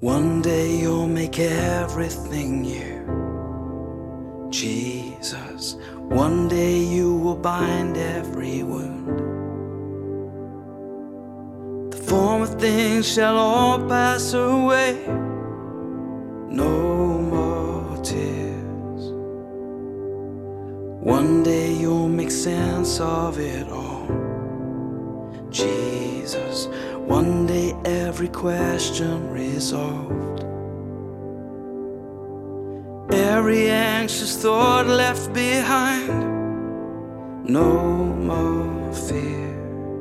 One day you'll make everything new, Jesus. One day you will bind every wound. The former things shall all pass away. No more tears. One day you'll make sense of it all, Jesus. One day every question resolved, every anxious thought left behind. No more fear.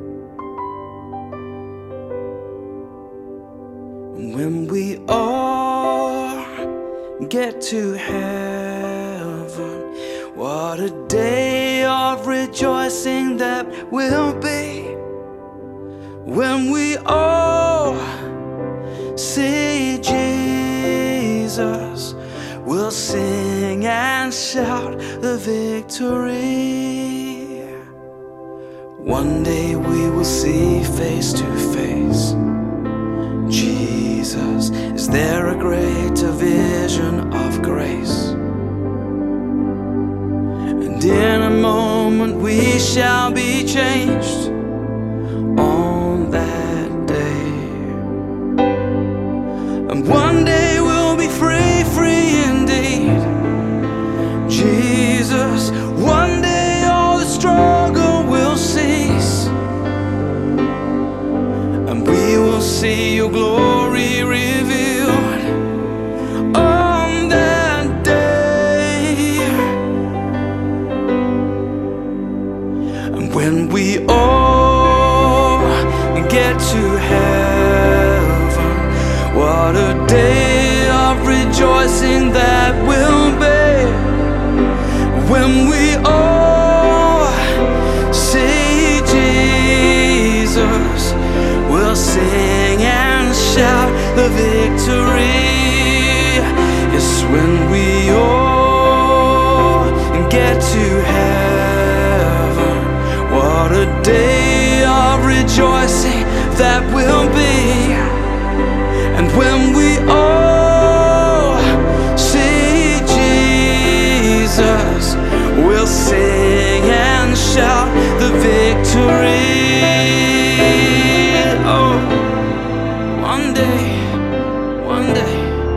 When we all get to heaven, what a day of rejoicing that will be. When we all see Jesus, we'll sing and shout the victory. One day we will see face to face Jesus. Is there a greater vision of grace? And in a moment we shall be changed. On that day, and one day we'll be free, free indeed, Jesus. One day all the struggle will cease, and we will see your glory revealed on that day. And when we all get to heaven, what a day of rejoicing that will be. When we all see Jesus, we'll sing and shout the victory. Yes, when we all get to heaven, what a day of rejoicing that will be. And when we all see Jesus, we'll sing and shout the victory. Oh, one day, one day.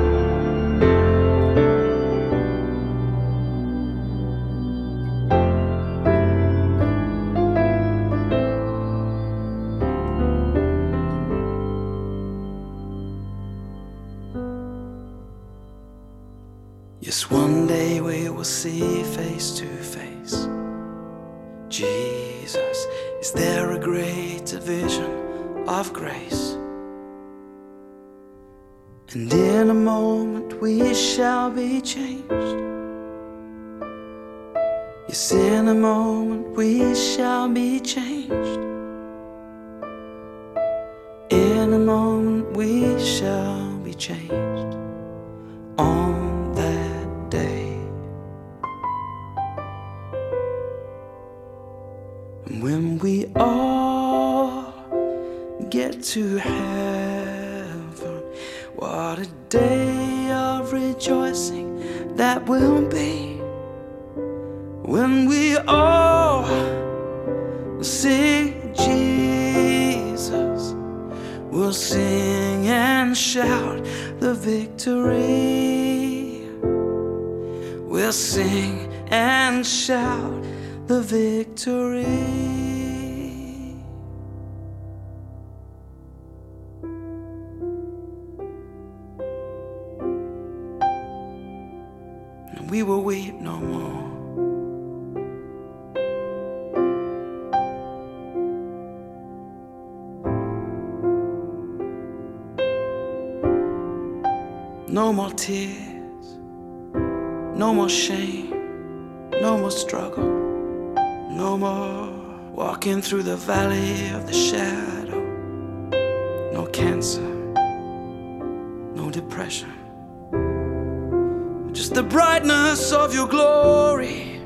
Yes, one day we will see face to face Jesus. Is there a greater vision of grace? And in a moment we shall be changed. Yes, in a moment we shall be changed. In a moment we shall be changed. On that day. And when we all get to heaven, what a day of rejoicing that will be. When we all see Jesus, we'll sing and shout the victory. We'll sing and shout the victory. And we will weep no more. No more tears, no more shame, no more struggle, no more walking through the valley of the shadow, no cancer, no depression, just the brightness of your glory,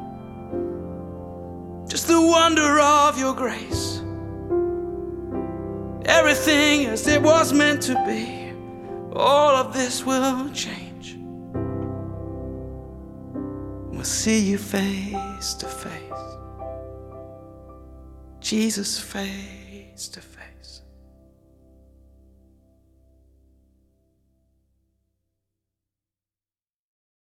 just the wonder of your grace. Everything as it was meant to be. all of this will change. We'll see you face to face, Jesus face to face.